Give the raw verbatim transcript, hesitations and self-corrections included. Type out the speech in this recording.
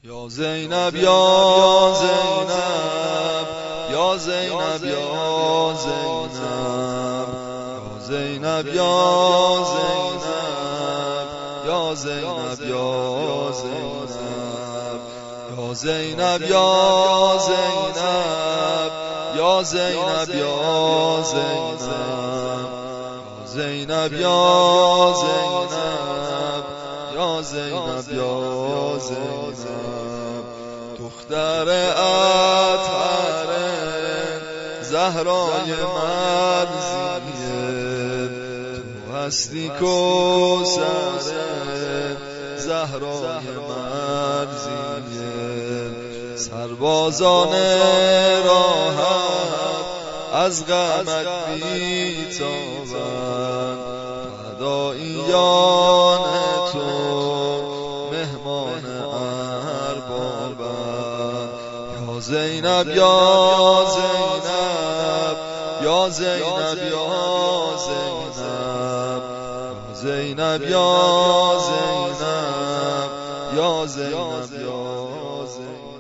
یا زینب یا زینب یا زینب یا زینب یا زینب یا زینب یا زینب یا زینب یا زینب یا زینب یا زینب یا زینب زینب یا زینب یا زینب یا زینب دختر اطهر زهرای مرزیه تو هستی کوثر زهرای مرزیه سربازان راحت از غمت بیتابند فداییان تو مهمان اربابند یا زینب یا زینب یا زینب یا زینب زینب یا زینب یا زینب یا زینب